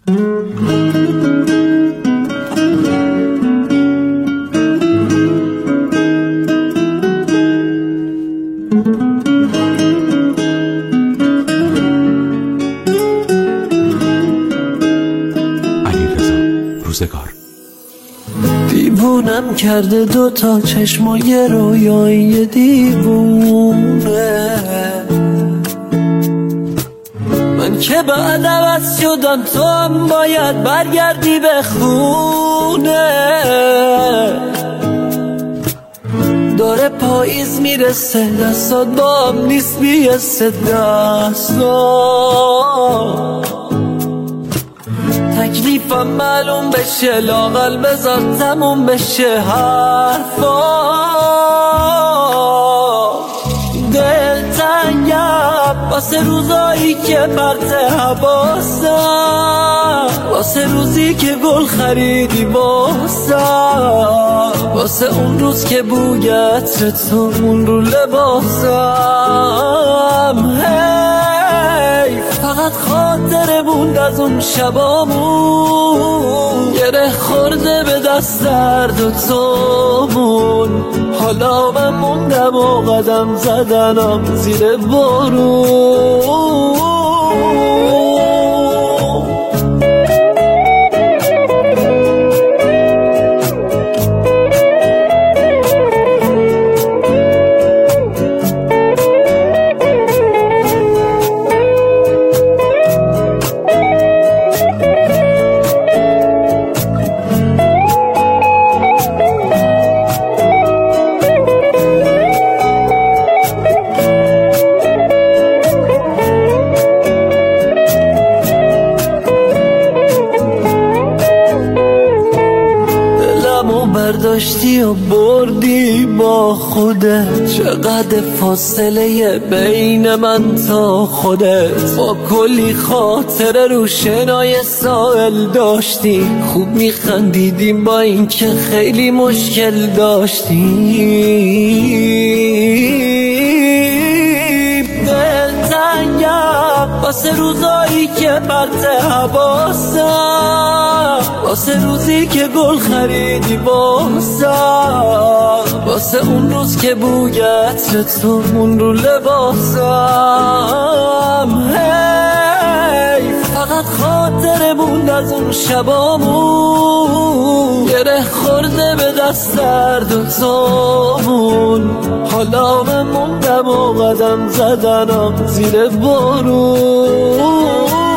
دیوونم کرده دوتا چشم و یه رویای دیوونه، من که بعد عوض شدم تو هم باید برگردی به خونه. داره پاییز میرسه دستات با هم نیست بیسته دستا، تکلیفم معلوم بشه لااقل بذار تموم بشه حرفا. دلتنگم واسه روزایی که پرت حواسم، واسه روزی که گل خریدی واسم، واسه اون روز که بوی عطر تو اون رو لباسم. فقط خاطره موند از اون شبامون، گره خورده به دست درد و تومون. حالا من موندم و قدم زدنم زیر بارون. برداشتی و بردی با خودت، چقدر فاصله بین من تا خودت. با کلی خاطره رو شنای ساحل داشتی، خوب میخندیدیم با این که خیلی مشکل داشتیم. دلتنگم واسه روزایی که پرت حواسم، واسه روزی که گل خریدی واسم، واسه اون روز که بوی عطر تو اون رو لباسم. فقط خاطره موند از اون شبامون، گره خورده به دست درد و تومون. حالا من موندم و قدم زدنم زیر بارون.